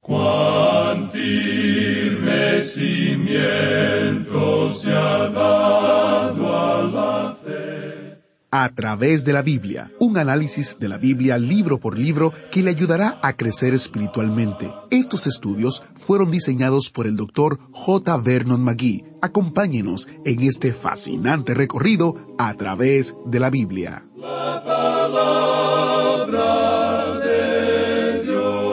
Cuán firme cimiento se ha dado a la fe. A través de la Biblia, un análisis de la Biblia libro por libro que le ayudará a crecer espiritualmente. Estos estudios fueron diseñados por el Dr. J. Vernon McGee. Acompáñenos en este fascinante recorrido a través de la Biblia. La palabra de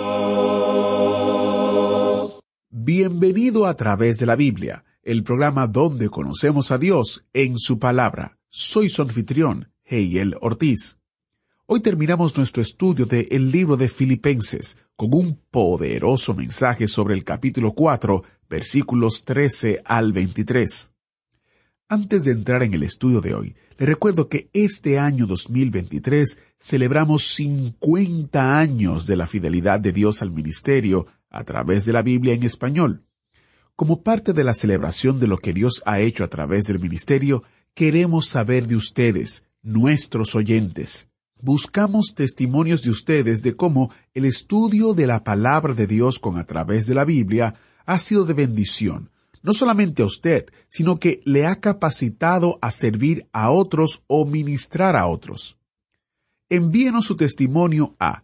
Dios. Bienvenido a través de la Biblia, el programa donde conocemos a Dios en su palabra. Soy su anfitrión, Heiel Ortiz. Hoy terminamos nuestro estudio del libro de Filipenses con un poderoso mensaje sobre el capítulo 4, versículos 13 al 23. Antes de entrar en el estudio de hoy, le recuerdo que este año 2023 celebramos 50 años de la fidelidad de Dios al ministerio a través de la Biblia en español. Como parte de la celebración de lo que Dios ha hecho a través del ministerio, queremos saber de ustedes, nuestros oyentes. Buscamos testimonios de ustedes de cómo el estudio de la palabra de Dios a través de la Biblia ha sido de bendición, no solamente a usted, sino que le ha capacitado a servir a otros o ministrar a otros. Envíenos su testimonio a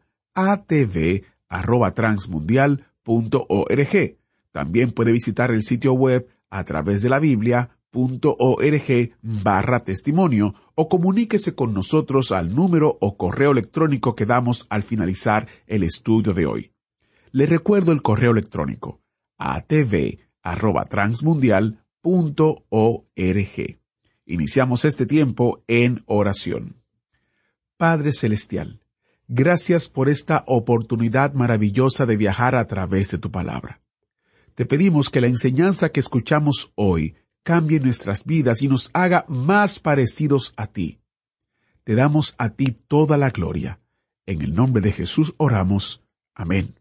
atv@transmundial.org. También puede visitar el sitio web a través de la Biblia.org/testimonio o comuníquese con nosotros al número o correo electrónico que damos al finalizar el estudio de hoy. Le recuerdo el correo electrónico atv@transmundial.org. Iniciamos este tiempo en oración. Padre Celestial, gracias por esta oportunidad maravillosa de viajar a través de tu palabra. Te pedimos que la enseñanza que escuchamos hoy cambie nuestras vidas y nos haga más parecidos a ti. Te damos a ti toda la gloria. En el nombre de Jesús oramos. Amén.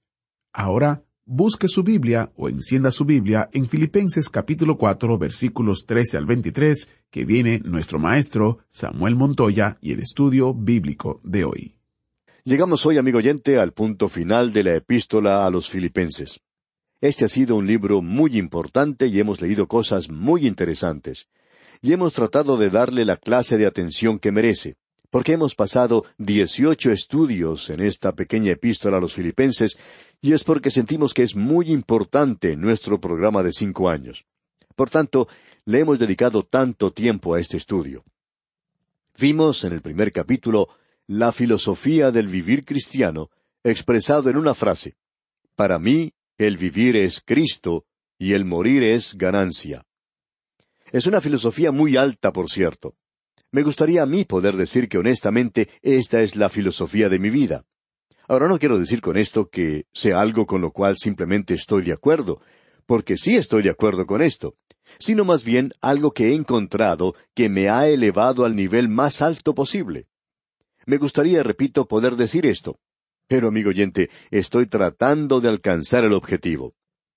Ahora, busque su Biblia o encienda su Biblia en Filipenses capítulo 4, versículos 13 al 23, que viene nuestro maestro Samuel Montoya y el estudio bíblico de hoy. Llegamos hoy, amigo oyente, al punto final de la epístola a los Filipenses. Este ha sido un libro muy importante y hemos leído cosas muy interesantes. Y hemos tratado de darle la clase de atención que merece, porque hemos pasado 18 estudios en esta pequeña epístola a los Filipenses, y es porque sentimos que es muy importante en nuestro programa de 5 años. Por tanto, le hemos dedicado tanto tiempo a este estudio. Vimos en el primer capítulo la filosofía del vivir cristiano, expresado en una frase: para mí, el vivir es Cristo y el morir es ganancia. Es una filosofía muy alta, por cierto. Me gustaría a mí poder decir que honestamente esta es la filosofía de mi vida. Ahora, no quiero decir con esto que sea algo con lo cual simplemente estoy de acuerdo, porque sí estoy de acuerdo con esto, sino más bien algo que he encontrado que me ha elevado al nivel más alto posible. Me gustaría, repito, poder decir esto. Pero, amigo oyente, estoy tratando de alcanzar el objetivo.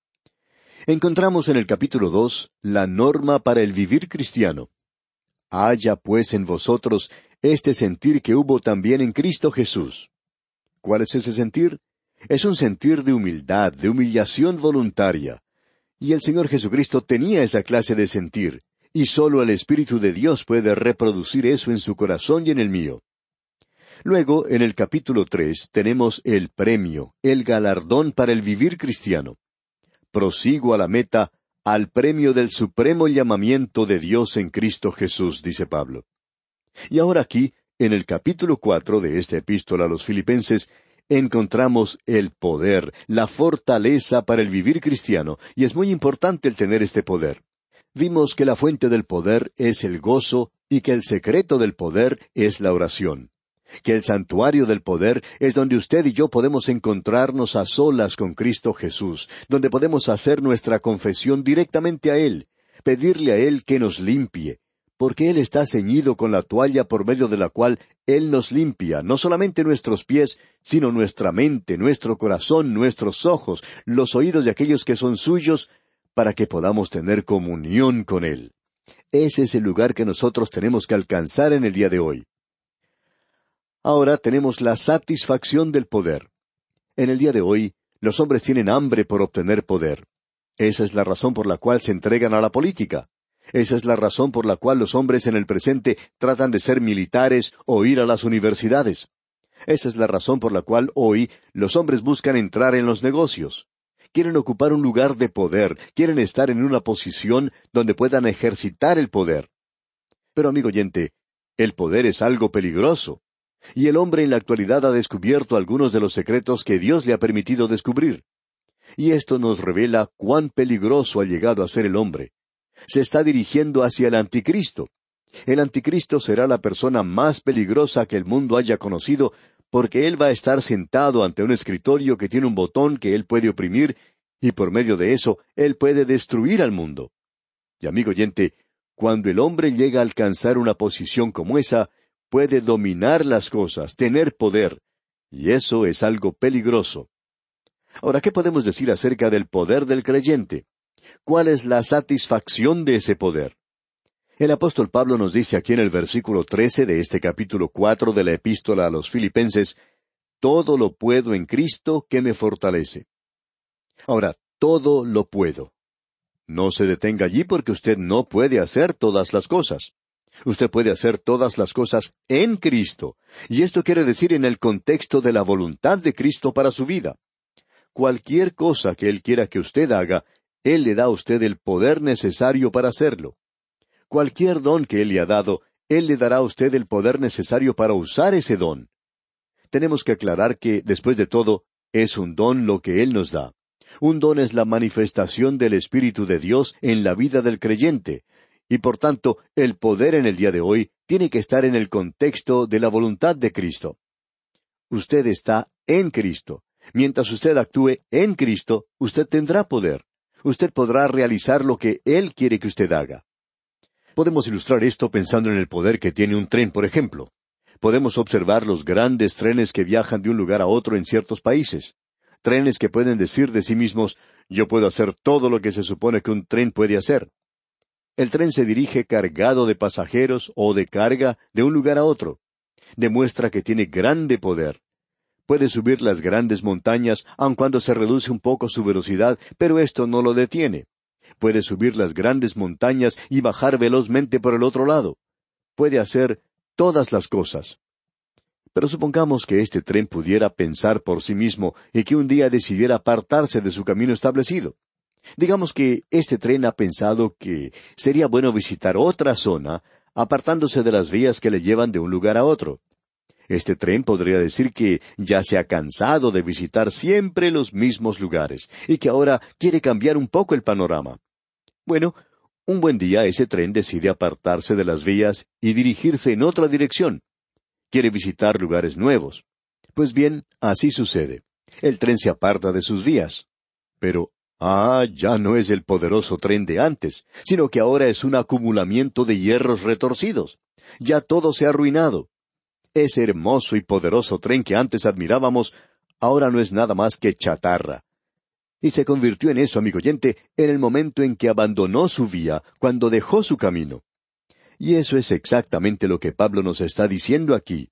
Encontramos en el capítulo 2 la norma para el vivir cristiano. Haya pues en vosotros este sentir que hubo también en Cristo Jesús. ¿Cuál es ese sentir? Es un sentir de humildad, de humillación voluntaria. Y el Señor Jesucristo tenía esa clase de sentir, y sólo el Espíritu de Dios puede reproducir eso en su corazón y en el mío. Luego, en el capítulo 3, tenemos el premio, el galardón para el vivir cristiano. Prosigo a la meta, al premio del supremo llamamiento de Dios en Cristo Jesús, dice Pablo. Y ahora aquí, en el capítulo 4 de esta epístola a los Filipenses, encontramos el poder, la fortaleza para el vivir cristiano, y es muy importante el tener este poder. Vimos que la fuente del poder es el gozo y que el secreto del poder es la oración. Que el santuario del poder es donde usted y yo podemos encontrarnos a solas con Cristo Jesús, donde podemos hacer nuestra confesión directamente a Él, pedirle a Él que nos limpie, porque Él está ceñido con la toalla por medio de la cual Él nos limpia, no solamente nuestros pies, sino nuestra mente, nuestro corazón, nuestros ojos, los oídos de aquellos que son suyos, para que podamos tener comunión con Él. Ese es el lugar que nosotros tenemos que alcanzar en el día de hoy. Ahora tenemos la satisfacción del poder. En el día de hoy, Los hombres tienen hambre por obtener poder. Esa es la razón por la cual se entregan a la política. Esa es la razón por la cual los hombres en el presente tratan de ser militares o ir a las universidades. Esa es la razón por la cual hoy los hombres buscan entrar en los negocios. Quieren ocupar un lugar de poder, quieren estar en una posición donde puedan ejercitar el poder. Pero, amigo oyente, el poder es algo peligroso. Y el hombre en la actualidad ha descubierto algunos de los secretos que Dios le ha permitido descubrir. Y esto nos revela cuán peligroso ha llegado a ser el hombre. Se está dirigiendo hacia el anticristo. El anticristo será la persona más peligrosa que el mundo haya conocido, porque él va a estar sentado ante un escritorio que tiene un botón que él puede oprimir, y por medio de eso él puede destruir al mundo. Y amigo oyente, cuando el hombre llega a alcanzar una posición como esa, puede dominar las cosas, tener poder, y eso es algo peligroso. Ahora, ¿qué podemos decir acerca del poder del creyente? ¿Cuál es la satisfacción de ese poder? El apóstol Pablo nos dice aquí en el versículo 13 de este capítulo 4 de la epístola a los Filipenses, «Todo lo puedo en Cristo que me fortalece». Ahora, todo lo puedo. No se detenga allí porque usted no puede hacer todas las cosas. Usted puede hacer todas las cosas en Cristo, y esto quiere decir en el contexto de la voluntad de Cristo para su vida. Cualquier cosa que Él quiera que usted haga, Él le da a usted el poder necesario para hacerlo. Cualquier don que Él le ha dado, Él le dará a usted el poder necesario para usar ese don. Tenemos que aclarar que, después de todo, es un don lo que Él nos da. Un don es la manifestación del Espíritu de Dios en la vida del creyente, y por tanto, el poder en el día de hoy tiene que estar en el contexto de la voluntad de Cristo. Usted está en Cristo. Mientras usted actúe en Cristo, usted tendrá poder. Usted podrá realizar lo que Él quiere que usted haga. Podemos ilustrar esto pensando en el poder que tiene un tren, por ejemplo. Podemos observar los grandes trenes que viajan de un lugar a otro en ciertos países. Trenes que pueden decir de sí mismos, yo puedo hacer todo lo que se supone que un tren puede hacer. El tren se dirige cargado de pasajeros o de carga de un lugar a otro. Demuestra que tiene grande poder. Puede subir las grandes montañas, aun cuando se reduce un poco su velocidad, pero esto no lo detiene. Puede subir las grandes montañas y bajar velozmente por el otro lado. Puede hacer todas las cosas. Pero supongamos que este tren pudiera pensar por sí mismo y que un día decidiera apartarse de su camino establecido. Digamos que este tren ha pensado que sería bueno visitar otra zona, apartándose de las vías que le llevan de un lugar a otro. Este tren podría decir que ya se ha cansado de visitar siempre los mismos lugares, y que ahora quiere cambiar un poco el panorama. Bueno, un buen día ese tren decide apartarse de las vías y dirigirse en otra dirección. Quiere visitar lugares nuevos. Pues bien, así sucede. El tren se aparta de sus vías. Pero, ya no es el poderoso tren de antes, sino que ahora es un acumulamiento de hierros retorcidos. Ya todo se ha arruinado. Ese hermoso y poderoso tren que antes admirábamos, ahora no es nada más que chatarra. Y se convirtió en eso, amigo oyente, en el momento en que abandonó su vía, cuando dejó su camino. Y eso es exactamente lo que Pablo nos está diciendo aquí.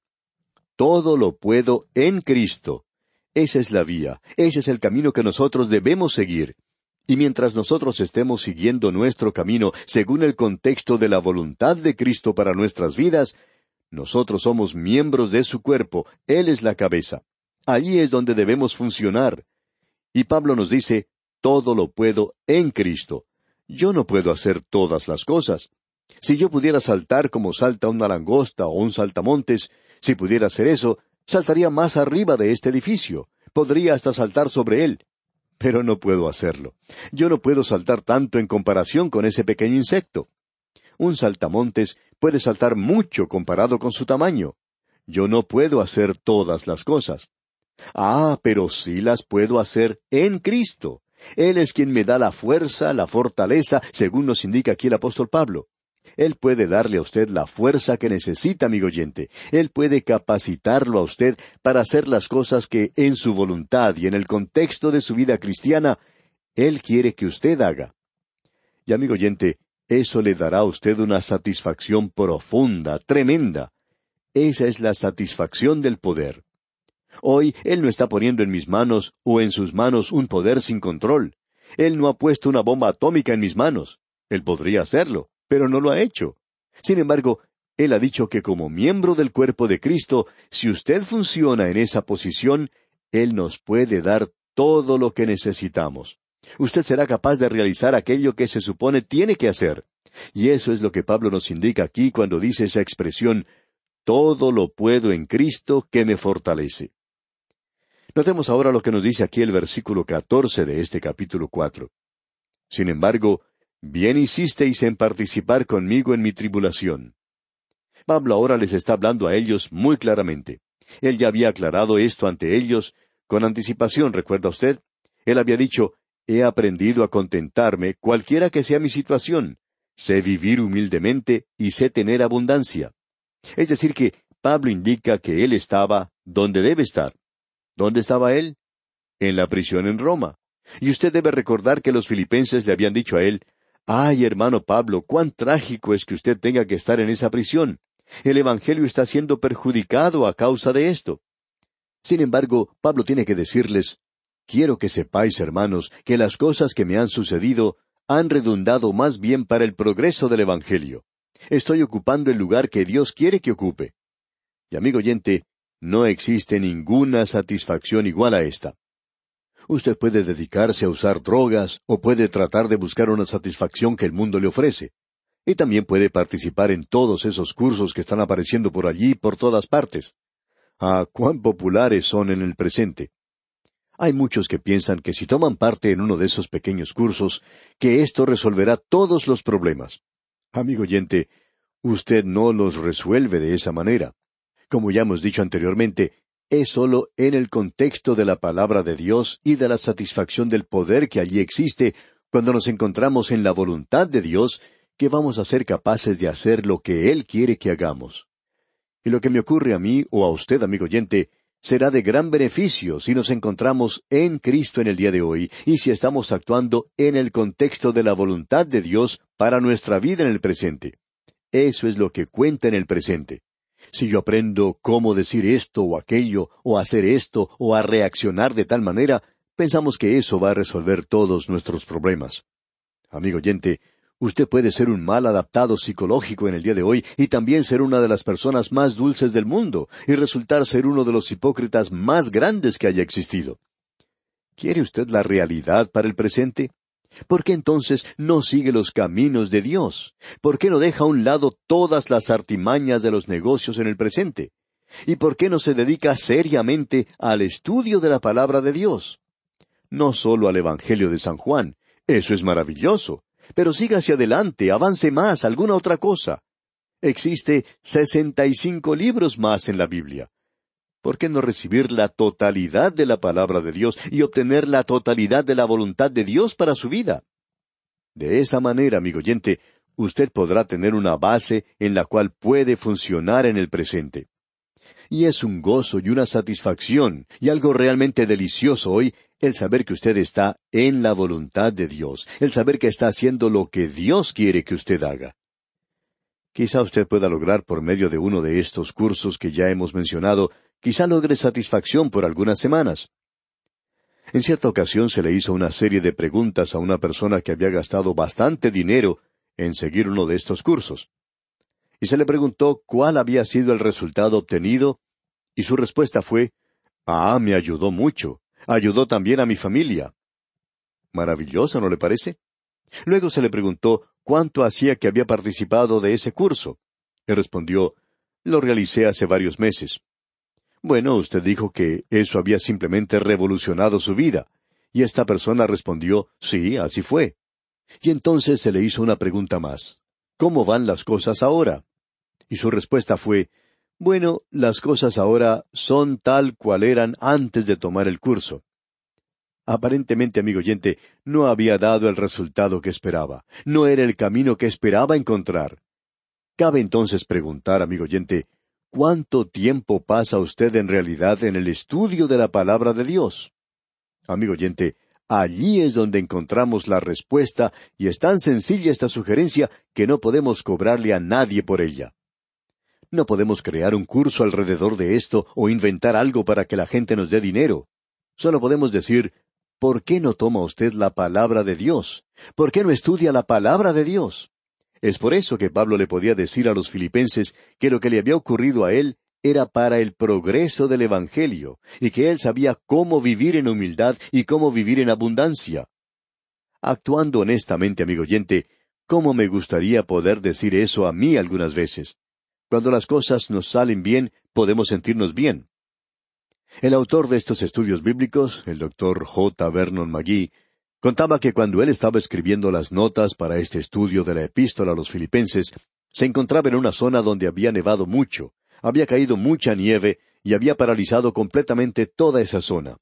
Todo lo puedo en Cristo. Esa es la vía, ese es el camino que nosotros debemos seguir. Y mientras nosotros estemos siguiendo nuestro camino según el contexto de la voluntad de Cristo para nuestras vidas, nosotros somos miembros de su cuerpo, Él es la cabeza. Allí es donde debemos funcionar. Y Pablo nos dice, todo lo puedo en Cristo. Yo no puedo hacer todas las cosas. Si yo pudiera saltar como salta una langosta o un saltamontes, si pudiera hacer eso, saltaría más arriba de este edificio. Podría hasta saltar sobre él. Pero no puedo hacerlo. Yo no puedo saltar tanto en comparación con ese pequeño insecto. Un saltamontes puede saltar mucho comparado con su tamaño. Yo no puedo hacer todas las cosas. Pero sí las puedo hacer en Cristo. Él es quien me da la fuerza, la fortaleza, según nos indica aquí el apóstol Pablo. Él puede darle a usted la fuerza que necesita, amigo oyente. Él puede capacitarlo a usted para hacer las cosas que en su voluntad y en el contexto de su vida cristiana, Él quiere que usted haga. Y amigo oyente, eso le dará a usted una satisfacción profunda, tremenda. Esa es la satisfacción del poder. Hoy Él no está poniendo en mis manos o en sus manos un poder sin control. Él no ha puesto una bomba atómica en mis manos. Él podría hacerlo, pero no lo ha hecho. Sin embargo, Él ha dicho que como miembro del cuerpo de Cristo, si usted funciona en esa posición, Él nos puede dar todo lo que necesitamos. Usted será capaz de realizar aquello que se supone tiene que hacer. Y eso es lo que Pablo nos indica aquí cuando dice esa expresión, todo lo puedo en Cristo que me fortalece. Notemos ahora lo que nos dice aquí el versículo 14 de este capítulo 4. Sin embargo, bien hicisteis en participar conmigo en mi tribulación. Pablo ahora les está hablando a ellos muy claramente. Él ya había aclarado esto ante ellos con anticipación, ¿recuerda usted? Él había dicho, he aprendido a contentarme cualquiera que sea mi situación. Sé vivir humildemente y sé tener abundancia. Es decir que Pablo indica que él estaba donde debe estar. ¿Dónde estaba él? En la prisión en Roma. Y usted debe recordar que los filipenses le habían dicho a él, ¡ay, hermano Pablo, cuán trágico es que usted tenga que estar en esa prisión! El Evangelio está siendo perjudicado a causa de esto. Sin embargo, Pablo tiene que decirles, quiero que sepáis, hermanos, que las cosas que me han sucedido han redundado más bien para el progreso del Evangelio. Estoy ocupando el lugar que Dios quiere que ocupe. Y amigo oyente, no existe ninguna satisfacción igual a esta. Usted puede dedicarse a usar drogas o puede tratar de buscar una satisfacción que el mundo le ofrece. Y también puede participar en todos esos cursos que están apareciendo por allí por todas partes. Ah, cuán populares son en el presente. Hay muchos que piensan que si toman parte en uno de esos pequeños cursos, que esto resolverá todos los problemas. Amigo oyente, usted no los resuelve de esa manera. Como ya hemos dicho anteriormente, es sólo en el contexto de la palabra de Dios y de la satisfacción del poder que allí existe, cuando nos encontramos en la voluntad de Dios, que vamos a ser capaces de hacer lo que Él quiere que hagamos. Y lo que me ocurre a mí o a usted, amigo oyente, será de gran beneficio si nos encontramos en Cristo en el día de hoy y si estamos actuando en el contexto de la voluntad de Dios para nuestra vida en el presente. Eso es lo que cuenta en el presente. Si yo aprendo cómo decir esto o aquello, o hacer esto, o a reaccionar de tal manera, pensamos que eso va a resolver todos nuestros problemas. Amigo oyente, usted puede ser un mal adaptado psicológico en el día de hoy y también ser una de las personas más dulces del mundo y resultar ser uno de los hipócritas más grandes que haya existido. ¿Quiere usted la realidad para el presente? ¿Por qué entonces no sigue los caminos de Dios? ¿Por qué no deja a un lado todas las artimañas de los negocios en el presente? ¿Y por qué no se dedica seriamente al estudio de la palabra de Dios? No solo al Evangelio de San Juan, eso es maravilloso, pero siga hacia adelante, avance más, alguna otra cosa. Existe 65 libros más en la Biblia. ¿Por qué no recibir la totalidad de la palabra de Dios y obtener la totalidad de la voluntad de Dios para su vida? De esa manera, amigo oyente, usted podrá tener una base en la cual puede funcionar en el presente. Y es un gozo y una satisfacción y algo realmente delicioso hoy el saber que usted está en la voluntad de Dios, el saber que está haciendo lo que Dios quiere que usted haga. Quizá usted pueda lograr por medio de uno de estos cursos que ya hemos mencionado, quizá logre satisfacción por algunas semanas. En cierta ocasión se le hizo una serie de preguntas a una persona que había gastado bastante dinero en seguir uno de estos cursos. Y se le preguntó cuál había sido el resultado obtenido, y su respuesta fue, me ayudó mucho, ayudó también a mi familia. Maravilloso, ¿no le parece? Luego se le preguntó cuánto hacía que había participado de ese curso. Él respondió, lo realicé hace varios meses. Bueno, usted dijo que eso había simplemente revolucionado su vida. Y esta persona respondió, sí, así fue. Y entonces se le hizo una pregunta más. ¿Cómo van las cosas ahora? Y su respuesta fue, bueno, las cosas ahora son tal cual eran antes de tomar el curso. Aparentemente, amigo oyente, no había dado el resultado que esperaba. No era el camino que esperaba encontrar. Cabe entonces preguntar, amigo oyente, ¿cuánto tiempo pasa usted en realidad en el estudio de la palabra de Dios? Amigo oyente, allí es donde encontramos la respuesta y es tan sencilla esta sugerencia que no podemos cobrarle a nadie por ella. No podemos crear un curso alrededor de esto o inventar algo para que la gente nos dé dinero. Solo podemos decir, ¿por qué no toma usted la palabra de Dios? ¿Por qué no estudia la palabra de Dios? Es por eso que Pablo le podía decir a los filipenses que lo que le había ocurrido a él era para el progreso del Evangelio, y que él sabía cómo vivir en humildad y cómo vivir en abundancia. Actuando honestamente, amigo oyente, ¿cómo me gustaría poder decir eso a mí algunas veces? Cuando las cosas nos salen bien, podemos sentirnos bien. El autor de estos estudios bíblicos, el Dr. J. Vernon McGee, contaba que cuando él estaba escribiendo las notas para este estudio de la epístola a los filipenses, se encontraba en una zona donde había nevado mucho, había caído mucha nieve y había paralizado completamente toda esa zona.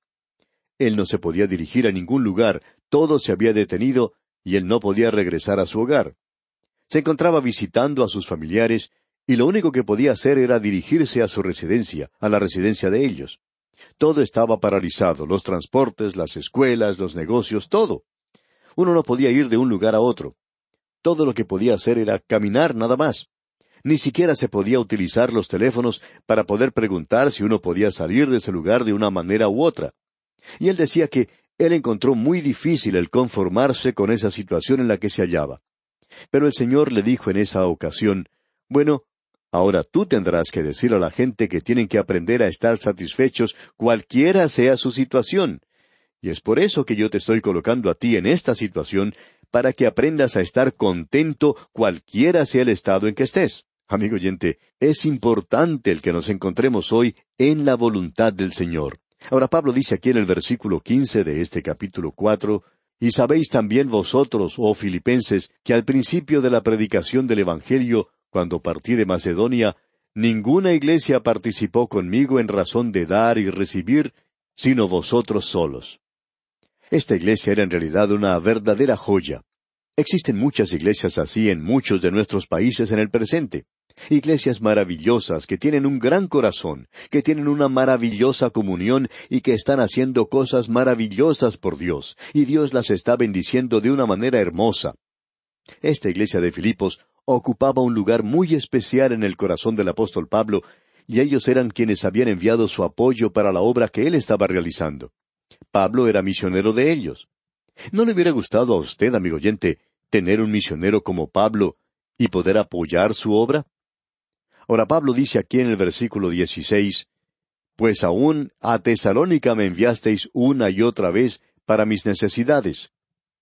Él no se podía dirigir a ningún lugar, todo se había detenido y él no podía regresar a su hogar. Se encontraba visitando a sus familiares y lo único que podía hacer era dirigirse a su residencia, a la residencia de ellos. Todo estaba paralizado, los transportes, las escuelas, los negocios, todo. Uno no podía ir de un lugar a otro. Todo lo que podía hacer era caminar nada más. Ni siquiera se podía utilizar los teléfonos para poder preguntar si uno podía salir de ese lugar de una manera u otra. Y él decía que él encontró muy difícil el conformarse con esa situación en la que se hallaba. Pero el Señor le dijo en esa ocasión, bueno, ahora tú tendrás que decir a la gente que tienen que aprender a estar satisfechos cualquiera sea su situación. Y es por eso que yo te estoy colocando a ti en esta situación, para que aprendas a estar contento cualquiera sea el estado en que estés. Amigo oyente, es importante el que nos encontremos hoy en la voluntad del Señor. Ahora Pablo dice aquí en el versículo 15 de este capítulo 4, «Y sabéis también vosotros, oh filipenses, que al principio de la predicación del Evangelio, cuando partí de Macedonia, ninguna iglesia participó conmigo en razón de dar y recibir, sino vosotros solos». Esta iglesia era en realidad una verdadera joya. Existen muchas iglesias así en muchos de nuestros países en el presente. Iglesias maravillosas que tienen un gran corazón, que tienen una maravillosa comunión y que están haciendo cosas maravillosas por Dios, y Dios las está bendiciendo de una manera hermosa. Esta iglesia de Filipos ocupaba un lugar muy especial en el corazón del apóstol Pablo, y ellos eran quienes habían enviado su apoyo para la obra que él estaba realizando. Pablo era misionero de ellos. ¿No le hubiera gustado a usted, amigo oyente, tener un misionero como Pablo y poder apoyar su obra? Ahora Pablo dice aquí en el versículo 16, «Pues aún a Tesalónica me enviasteis una y otra vez para mis necesidades».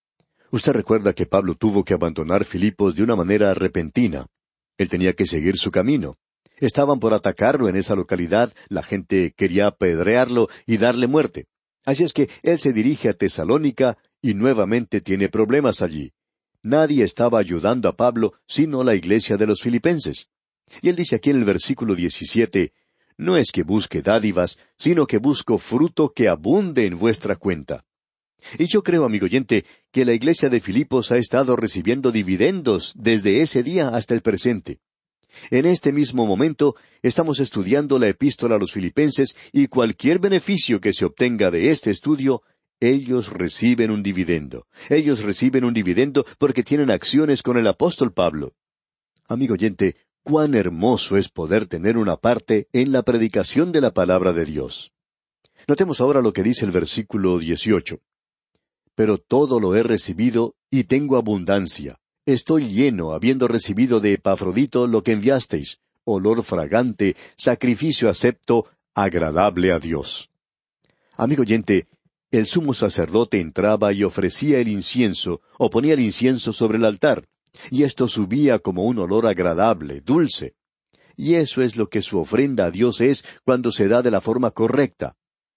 Usted recuerda que Pablo tuvo que abandonar Filipos de una manera repentina. Él tenía que seguir su camino. Estaban por atacarlo en esa localidad, la gente quería apedrearlo y darle muerte. Así es que él se dirige a Tesalónica y nuevamente tiene problemas allí. Nadie estaba ayudando a Pablo sino la iglesia de los filipenses. Y él dice aquí en el versículo 17, «No es que busque dádivas, sino que busco fruto que abunde en vuestra cuenta». Y yo creo, amigo oyente, que la iglesia de Filipos ha estado recibiendo dividendos desde ese día hasta el presente. En este mismo momento estamos estudiando la epístola a los filipenses y cualquier beneficio que se obtenga de este estudio, ellos reciben un dividendo. Ellos reciben un dividendo porque tienen acciones con el apóstol Pablo. Amigo oyente, cuán hermoso es poder tener una parte en la predicación de la palabra de Dios. Notemos ahora lo que dice el versículo 18. «Pero todo lo he recibido y tengo abundancia. Estoy lleno, habiendo recibido de Epafrodito lo que enviasteis, olor fragante, sacrificio acepto, agradable a Dios». Amigo oyente, el sumo sacerdote entraba y ofrecía el incienso, o ponía el incienso sobre el altar, y esto subía como un olor agradable, dulce. Y eso es lo que su ofrenda a Dios es cuando se da de la forma correcta.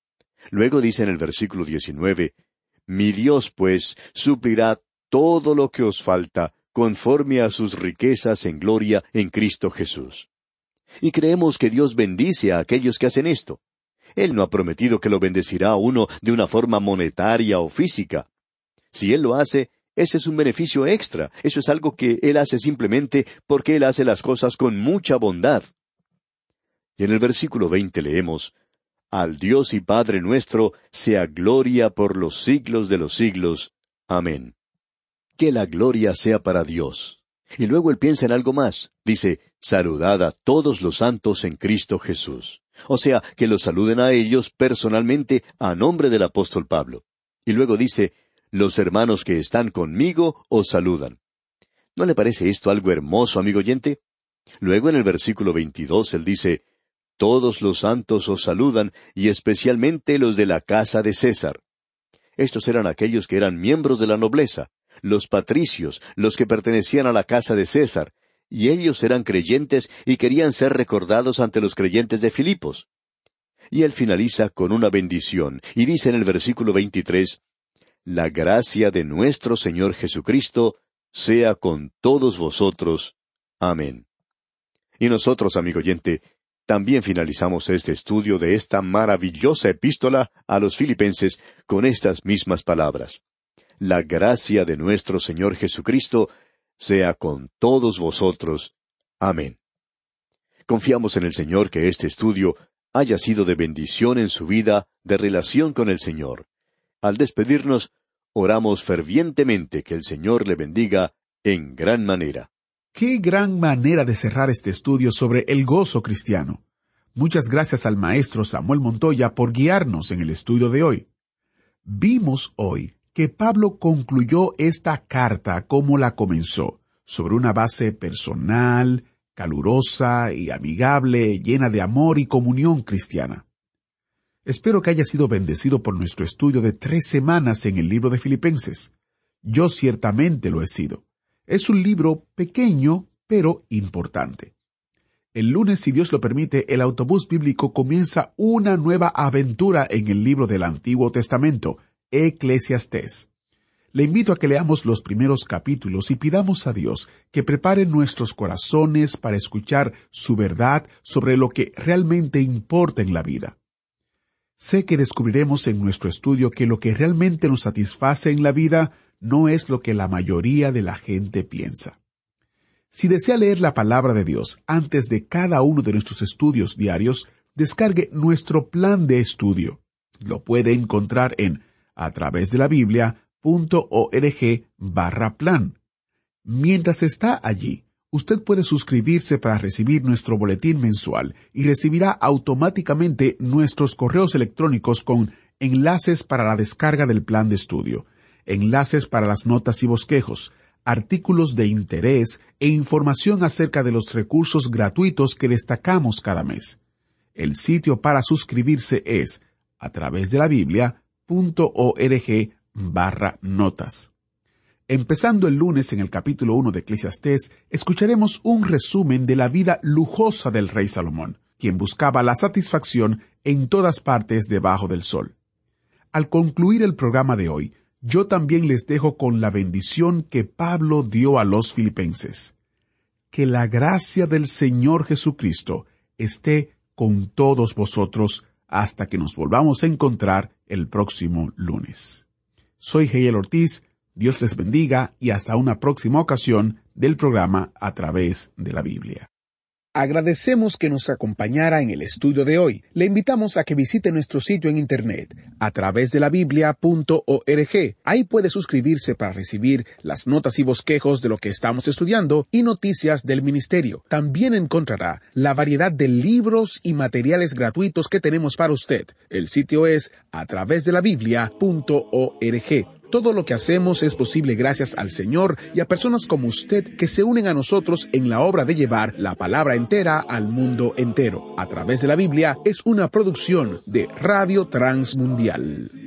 Luego dice en el versículo 19, «Mi Dios, pues, suplirá todo lo que os falta, conforme a sus riquezas en gloria en Cristo Jesús». Y creemos que Dios bendice a aquellos que hacen esto. Él no ha prometido que lo bendecirá a uno de una forma monetaria o física. Si Él lo hace, ese es un beneficio extra. Eso es algo que Él hace simplemente porque Él hace las cosas con mucha bondad. Y en el versículo 20 leemos, «Al Dios y Padre nuestro sea gloria por los siglos de los siglos. Amén». Que la gloria sea para Dios. Y luego él piensa en algo más. Dice, saludad a todos los santos en Cristo Jesús. O sea, que los saluden a ellos personalmente a nombre del apóstol Pablo. Y luego dice, los hermanos que están conmigo os saludan. ¿No le parece esto algo hermoso, amigo oyente? Luego en el versículo 22 él dice, todos los santos os saludan, y especialmente los de la casa de César. Estos eran aquellos que eran miembros de la nobleza, los patricios, los que pertenecían a la casa de César, y ellos eran creyentes y querían ser recordados ante los creyentes de Filipos. Y él finaliza con una bendición, y dice en el versículo 23, la gracia de nuestro Señor Jesucristo sea con todos vosotros. Amén. Y nosotros, amigo oyente, también finalizamos este estudio de esta maravillosa epístola a los Filipenses con estas mismas palabras. La gracia de nuestro Señor Jesucristo sea con todos vosotros. Amén. Confiamos en el Señor que este estudio haya sido de bendición en su vida de relación con el Señor. Al despedirnos, oramos fervientemente que el Señor le bendiga en gran manera. ¡Qué gran manera de cerrar este estudio sobre el gozo cristiano! Muchas gracias al maestro Samuel Montoya por guiarnos en el estudio de hoy. Vimos hoy que Pablo concluyó esta carta como la comenzó, sobre una base personal, calurosa y amigable, llena de amor y comunión cristiana. Espero que haya sido bendecido por nuestro estudio de 3 semanas en el libro de Filipenses. Yo ciertamente lo he sido. Es un libro pequeño, pero importante. El lunes, si Dios lo permite, el autobús bíblico comienza una nueva aventura en el libro del Antiguo Testamento, Eclesiastés. Le invito a que leamos los primeros capítulos y pidamos a Dios que prepare nuestros corazones para escuchar su verdad sobre lo que realmente importa en la vida. Sé que descubriremos en nuestro estudio que lo que realmente nos satisface en la vida no es lo que la mayoría de la gente piensa. Si desea leer la palabra de Dios antes de cada uno de nuestros estudios diarios, descargue nuestro plan de estudio. Lo puede encontrar en atravesdelabiblia.org/plan. Mientras está allí, usted puede suscribirse para recibir nuestro boletín mensual y recibirá automáticamente nuestros correos electrónicos con enlaces para la descarga del plan de estudio, enlaces para las notas y bosquejos, artículos de interés e información acerca de los recursos gratuitos que destacamos cada mes. El sitio para suscribirse es atravesdelabiblia.org/notas. Empezando el lunes en el capítulo 1 de Eclesiastés, escucharemos un resumen de la vida lujosa del rey Salomón, quien buscaba la satisfacción en todas partes debajo del sol. Al concluir el programa de hoy, yo también les dejo con la bendición que Pablo dio a los filipenses. Que la gracia del Señor Jesucristo esté con todos vosotros hasta que nos volvamos a encontrar el próximo lunes. Soy Heiel Ortiz, Dios les bendiga y hasta una próxima ocasión del programa A Través de la Biblia. Agradecemos que nos acompañara en el estudio de hoy. Le invitamos a que visite nuestro sitio en internet, atravesdelabiblia.org. Ahí puede suscribirse para recibir las notas y bosquejos de lo que estamos estudiando y noticias del ministerio. También encontrará la variedad de libros y materiales gratuitos que tenemos para usted. El sitio es atravesdelabiblia.org. Todo lo que hacemos es posible gracias al Señor y a personas como usted que se unen a nosotros en la obra de llevar la palabra entera al mundo entero. A Través de la Biblia es una producción de Radio Transmundial.